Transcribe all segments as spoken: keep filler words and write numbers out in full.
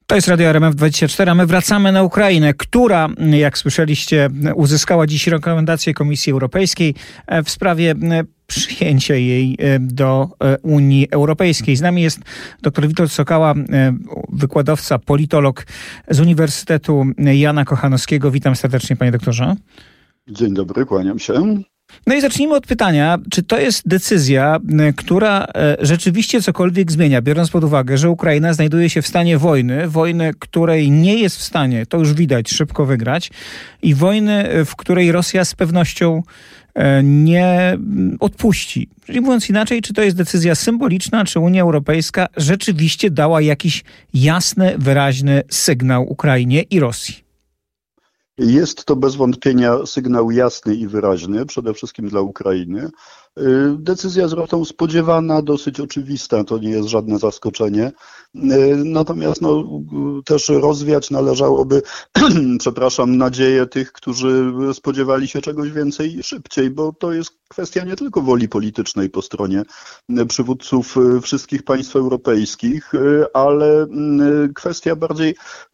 To jest Radio R M F dwadzieścia cztery, a my wracamy na Ukrainę, która, jak słyszeliście, uzyskała dziś rekomendację Komisji Europejskiej w sprawie przyjęcia jej do Unii Europejskiej. Z nami jest dr Witold Sokała, wykładowca, politolog z Uniwersytetu Jana Kochanowskiego. Witam serdecznie, panie doktorze. Dzień dobry, kłaniam się. No i zacznijmy od pytania, czy to jest decyzja, która rzeczywiście cokolwiek zmienia, biorąc pod uwagę, że Ukraina znajduje się w stanie wojny, wojny, której nie jest w stanie, to już widać, szybko wygrać, i wojny, w której Rosja z pewnością nie odpuści. Czyli mówiąc inaczej, czy to jest decyzja symboliczna, czy Unia Europejska rzeczywiście dała jakiś jasny, wyraźny sygnał Ukrainie i Rosji? Jest to bez wątpienia sygnał jasny i wyraźny, przede wszystkim dla Ukrainy. Decyzja zresztą spodziewana, dosyć oczywista, to nie jest żadne zaskoczenie. Natomiast no, też rozwiać należałoby, przepraszam, nadzieję tych, którzy spodziewali się czegoś więcej i szybciej, bo to jest kwestia nie tylko woli politycznej po stronie przywódców wszystkich państw europejskich, ale kwestia bardziej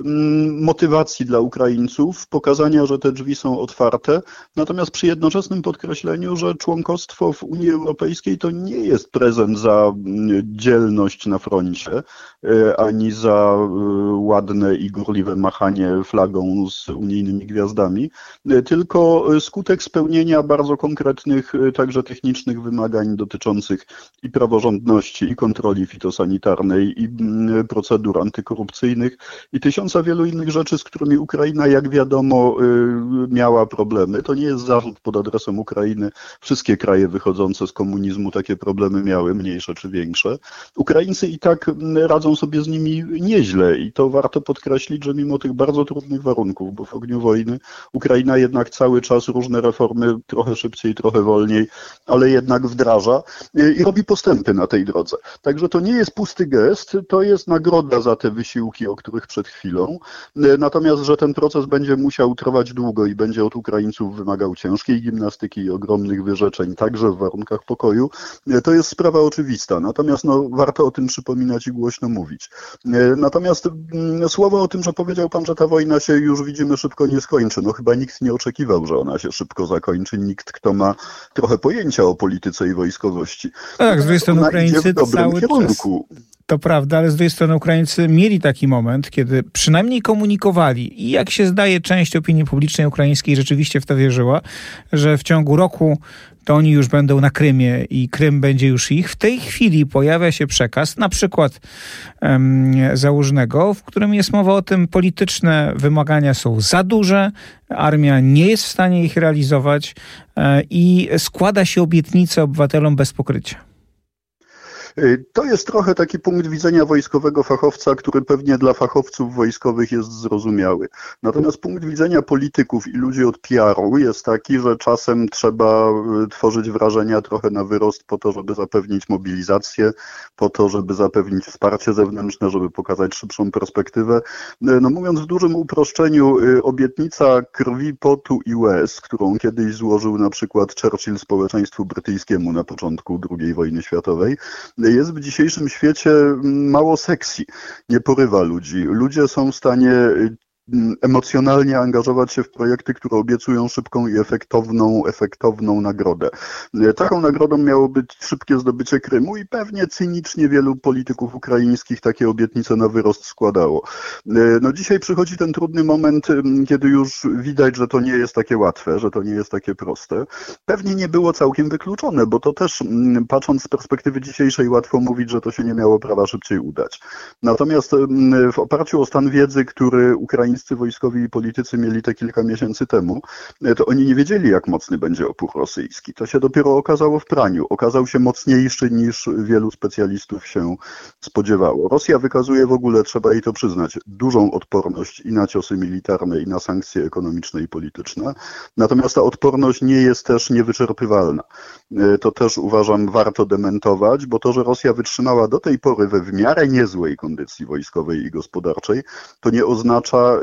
motywacji dla Ukraińców, pokazania, że te drzwi są otwarte, natomiast przy jednoczesnym podkreśleniu, że członkostwo w Unii Europejskiej to nie jest prezent za dzielność na froncie, ani za ładne i górliwe machanie flagą z unijnymi gwiazdami, tylko skutek spełnienia bardzo konkretnych, także technicznych wymagań dotyczących i praworządności, i kontroli fitosanitarnej, i procedur antykorupcyjnych, i tysiąca wielu innych rzeczy, z którymi Ukraina, jak wiadomo, miała problemy. To nie jest zarzut pod adresem Ukrainy. Wszystkie kraje wychodzące z komunizmu takie problemy miały, mniejsze czy większe. Ukraińcy i tak radzą sobie z nimi nieźle i to warto podkreślić, że mimo tych bardzo trudnych warunków, bo w ogniu wojny Ukraina jednak cały czas różne reformy trochę szybciej, trochę wolniej, ale jednak wdraża i robi postępy na tej drodze. Także to nie jest pusty gest, to jest nagroda za te wysiłki, o których przed chwilą. Natomiast, że ten proces będzie musiał trwać długo i będzie od Ukraińców wymagał ciężkiej gimnastyki i ogromnych wyrzeczeń, także w warunkach pokoju, to jest sprawa oczywista. Natomiast no, warto o tym przypominać i głośno mówić. Natomiast słowo o tym, że powiedział pan, że ta wojna się już widzimy szybko nie skończy. No chyba nikt nie oczekiwał, że ona się szybko zakończy. Nikt, kto ma trochę pojęcia o polityce i wojskowości. Tak, z drugiej strony Ukraińcy cały kierunku. czas... To prawda, ale z drugiej strony Ukraińcy mieli taki moment, kiedy przynajmniej komunikowali i jak się zdaje, część opinii publicznej ukraińskiej rzeczywiście w to wierzyła, że w ciągu roku to oni już będą na Krymie i Krym będzie już ich. W tej chwili pojawia się przekaz, na przykład um, Załużnego, w którym jest mowa o tym, polityczne wymagania są za duże, armia nie jest w stanie ich realizować e, i składa się obietnice obywatelom bez pokrycia. To jest trochę taki punkt widzenia wojskowego fachowca, który pewnie dla fachowców wojskowych jest zrozumiały. Natomiast punkt widzenia polityków i ludzi od P R-u jest taki, że czasem trzeba tworzyć wrażenia trochę na wyrost po to, żeby zapewnić mobilizację, po to, żeby zapewnić wsparcie zewnętrzne, żeby pokazać szybszą perspektywę. No mówiąc w dużym uproszczeniu, obietnica krwi, potu i łez, którą kiedyś złożył na przykład Churchill społeczeństwu brytyjskiemu na początku drugiej wojny światowej, jest w dzisiejszym świecie mało sexy, nie porywa ludzi. Ludzie są w stanie emocjonalnie angażować się w projekty, które obiecują szybką i efektowną, efektowną nagrodę. Taką nagrodą miało być szybkie zdobycie Krymu i pewnie cynicznie wielu polityków ukraińskich takie obietnice na wyrost składało. No dzisiaj przychodzi ten trudny moment, kiedy już widać, że to nie jest takie łatwe, że to nie jest takie proste. Pewnie nie było całkiem wykluczone, bo to też patrząc z perspektywy dzisiejszej łatwo mówić, że to się nie miało prawa szybciej udać. Natomiast w oparciu o stan wiedzy, który Ukraińcy wojskowi i politycy mieli te kilka miesięcy temu, to oni nie wiedzieli, jak mocny będzie opór rosyjski. To się dopiero okazało w praniu. Okazał się mocniejszy niż wielu specjalistów się spodziewało. Rosja wykazuje w ogóle, trzeba jej to przyznać, dużą odporność i na ciosy militarne, i na sankcje ekonomiczne i polityczne. Natomiast ta odporność nie jest też niewyczerpywalna. To też uważam warto dementować, bo to, że Rosja wytrzymała do tej pory we w miarę niezłej kondycji wojskowej i gospodarczej, to nie oznacza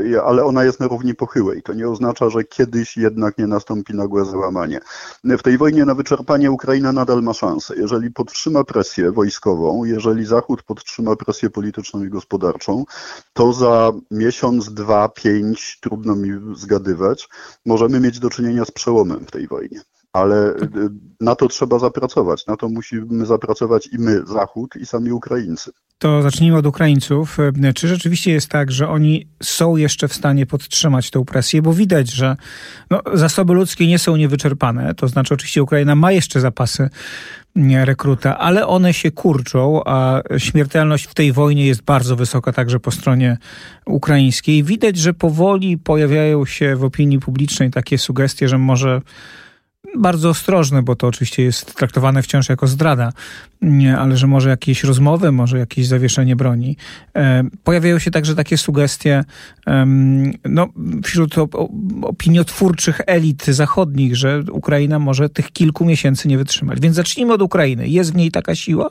ale ona jest na równi pochyłej. To nie oznacza, że kiedyś jednak nie nastąpi nagłe załamanie. W tej wojnie na wyczerpanie Ukraina nadal ma szansę. Jeżeli podtrzyma presję wojskową, jeżeli Zachód podtrzyma presję polityczną i gospodarczą, to za miesiąc, dwa, pięć, trudno mi zgadywać, możemy mieć do czynienia z przełomem w tej wojnie. Ale na to trzeba zapracować. Na to musimy zapracować i my, Zachód, i sami Ukraińcy. To zacznijmy od Ukraińców. Czy rzeczywiście jest tak, że oni są jeszcze w stanie podtrzymać tę presję? Bo widać, że no, zasoby ludzkie nie są niewyczerpane. To znaczy oczywiście Ukraina ma jeszcze zapasy rekruta, ale one się kurczą, a śmiertelność w tej wojnie jest bardzo wysoka także po stronie ukraińskiej. Widać, że powoli pojawiają się w opinii publicznej takie sugestie, że może bardzo ostrożne, bo to oczywiście jest traktowane wciąż jako zdrada, ale że może jakieś rozmowy, może jakieś zawieszenie broni. Pojawiają się także takie sugestie no, wśród opiniotwórczych elit zachodnich, że Ukraina może tych kilku miesięcy nie wytrzymać. Więc zacznijmy od Ukrainy. Jest w niej taka siła?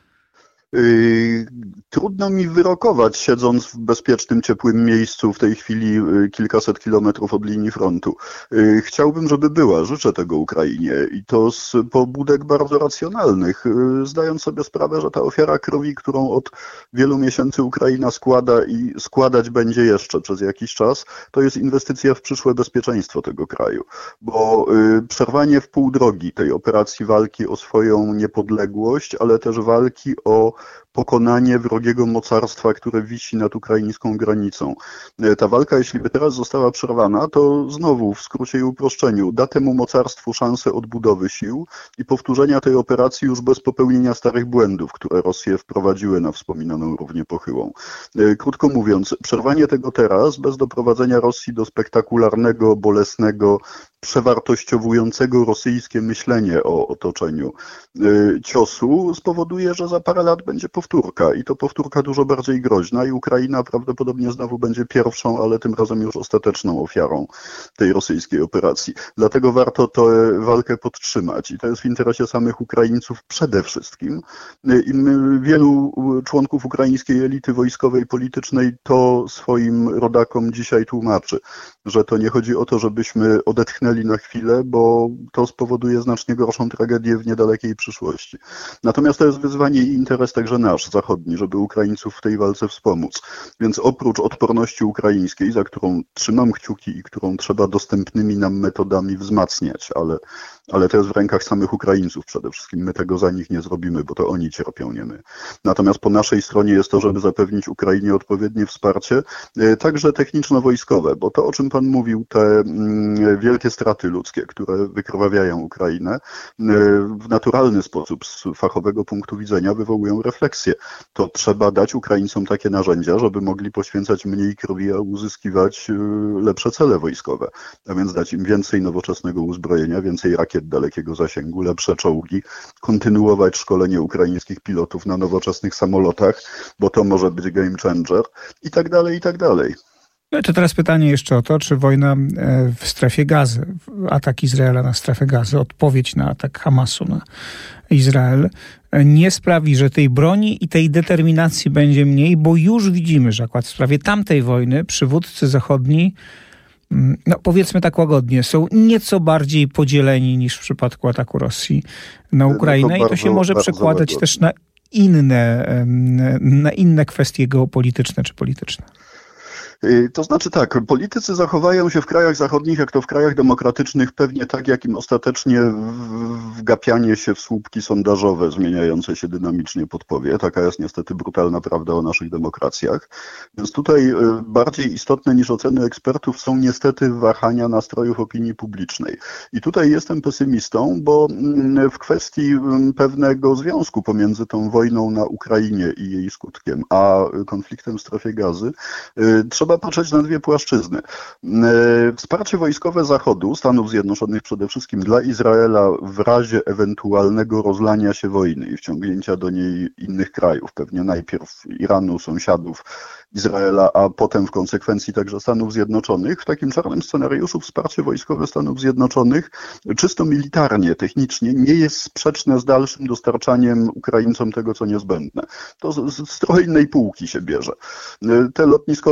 Trudno mi wyrokować, siedząc w bezpiecznym, ciepłym miejscu w tej chwili kilkaset kilometrów od linii frontu. Chciałbym, żeby była, życzę tego Ukrainie i to z pobudek bardzo racjonalnych, zdając sobie sprawę, że ta ofiara krwi, którą od wielu miesięcy Ukraina składa i składać będzie jeszcze przez jakiś czas, to jest inwestycja w przyszłe bezpieczeństwo tego kraju, bo przerwanie w pół drogi tej operacji walki o swoją niepodległość, ale też walki o pokonanie wrogiego mocarstwa, które wisi nad ukraińską granicą. Ta walka, jeśli by teraz została przerwana, to znowu w skrócie i uproszczeniu da temu mocarstwu szansę odbudowy sił i powtórzenia tej operacji już bez popełnienia starych błędów, które Rosję wprowadziły na wspominaną równię pochyłą. Krótko mówiąc, przerwanie tego teraz bez doprowadzenia Rosji do spektakularnego, bolesnego, przewartościowującego rosyjskie myślenie o otoczeniu ciosu spowoduje, że za parę lat będzie powtórka i to powtórka dużo bardziej groźna i Ukraina prawdopodobnie znowu będzie pierwszą, ale tym razem już ostateczną ofiarą tej rosyjskiej operacji. Dlatego warto tę walkę podtrzymać i to jest w interesie samych Ukraińców przede wszystkim. I wielu członków ukraińskiej elity wojskowej, politycznej to swoim rodakom dzisiaj tłumaczy, że to nie chodzi o to, żebyśmy odetchnęli na chwilę, bo to spowoduje znacznie gorszą tragedię w niedalekiej przyszłości. Natomiast to jest wyzwanie i interes także nasz, zachodni, żeby Ukraińców w tej walce wspomóc. Więc oprócz odporności ukraińskiej, za którą trzymam kciuki i którą trzeba dostępnymi nam metodami wzmacniać, ale, ale to jest w rękach samych Ukraińców przede wszystkim. My tego za nich nie zrobimy, bo to oni cierpią, nie my. Natomiast po naszej stronie jest to, żeby zapewnić Ukrainie odpowiednie wsparcie, także techniczno-wojskowe, bo to, o czym Pan mówił, te mm, wielkie straty ludzkie, które wykrwawiają Ukrainę, w naturalny sposób z fachowego punktu widzenia wywołują refleksję. To trzeba dać Ukraińcom takie narzędzia, żeby mogli poświęcać mniej krwi, a uzyskiwać lepsze cele wojskowe. A więc dać im więcej nowoczesnego uzbrojenia, więcej rakiet dalekiego zasięgu, lepsze czołgi, kontynuować szkolenie ukraińskich pilotów na nowoczesnych samolotach, bo to może być game changer i tak dalej, i tak dalej. No to teraz pytanie jeszcze o to, czy wojna w strefie Gazy, atak Izraela na strefę Gazy, odpowiedź na atak Hamasu na Izrael, nie sprawi, że tej broni i tej determinacji będzie mniej, bo już widzimy, że akurat w sprawie tamtej wojny przywódcy zachodni, no powiedzmy tak łagodnie, są nieco bardziej podzieleni niż w przypadku ataku Rosji na Ukrainę no to bardzo, i to się może przekładać łagodnie też na inne, na inne kwestie geopolityczne czy polityczne. To znaczy tak, politycy zachowają się w krajach zachodnich, jak to w krajach demokratycznych, pewnie tak, jak im ostatecznie wgapianie się w słupki sondażowe zmieniające się dynamicznie podpowie. Taka jest niestety brutalna prawda o naszych demokracjach. Więc tutaj bardziej istotne niż oceny ekspertów są niestety wahania nastrojów opinii publicznej. I tutaj jestem pesymistą, bo w kwestii pewnego związku pomiędzy tą wojną na Ukrainie i jej skutkiem, a konfliktem w strefie Gazy, trzeba Trzeba patrzeć na dwie płaszczyzny. Wsparcie wojskowe Zachodu, Stanów Zjednoczonych przede wszystkim dla Izraela w razie ewentualnego rozlania się wojny i wciągnięcia do niej innych krajów, pewnie najpierw Iranu, sąsiadów Izraela, a potem w konsekwencji także Stanów Zjednoczonych. W takim czarnym scenariuszu wsparcie wojskowe Stanów Zjednoczonych czysto militarnie, technicznie nie jest sprzeczne z dalszym dostarczaniem Ukraińcom tego, co niezbędne. To z, z trochę innej półki się bierze. Te lotniskowce, które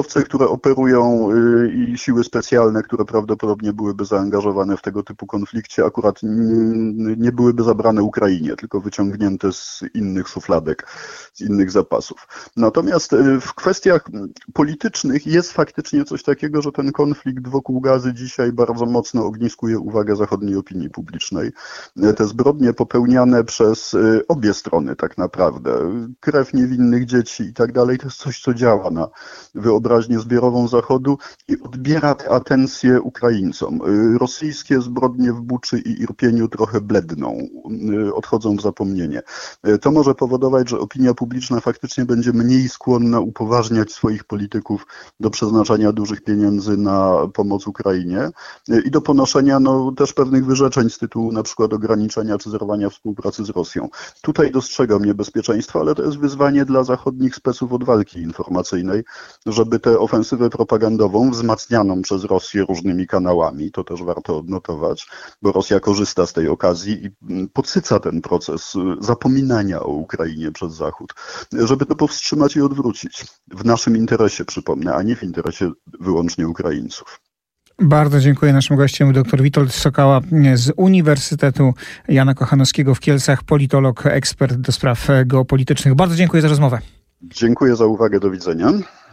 że operują i siły specjalne, które prawdopodobnie byłyby zaangażowane w tego typu konflikcie, akurat nie byłyby zabrane Ukrainie, tylko wyciągnięte z innych szufladek, z innych zapasów. Natomiast w kwestiach politycznych jest faktycznie coś takiego, że ten konflikt wokół Gazy dzisiaj bardzo mocno ogniskuje uwagę zachodniej opinii publicznej. Te zbrodnie popełniane przez obie strony tak naprawdę, krew niewinnych dzieci i tak dalej, to jest coś, co działa na wyobraźnię zbiorową Zachodu i odbiera tę atencję Ukraińcom. Rosyjskie zbrodnie w Buczy i Irpieniu trochę bledną, odchodzą w zapomnienie. To może powodować, że opinia publiczna faktycznie będzie mniej skłonna upoważniać swoich polityków do przeznaczania dużych pieniędzy na pomoc Ukrainie i do ponoszenia no, też pewnych wyrzeczeń z tytułu na przykład ograniczenia czy zerwania współpracy z Rosją. Tutaj dostrzegam niebezpieczeństwo, ale to jest wyzwanie dla zachodnich speców od walki informacyjnej, żeby tę ofensywę propagandową wzmacnianą przez Rosję różnymi kanałami, to też warto odnotować, bo Rosja korzysta z tej okazji i podsyca ten proces zapominania o Ukrainie przez Zachód, żeby to powstrzymać i odwrócić. W naszym interesie, przypomnę, a nie w interesie wyłącznie Ukraińców. Bardzo dziękuję. Naszym gościem dr Witold Sokała z Uniwersytetu Jana Kochanowskiego w Kielcach, politolog, ekspert do spraw geopolitycznych. Bardzo dziękuję za rozmowę. Dziękuję za uwagę. Do widzenia.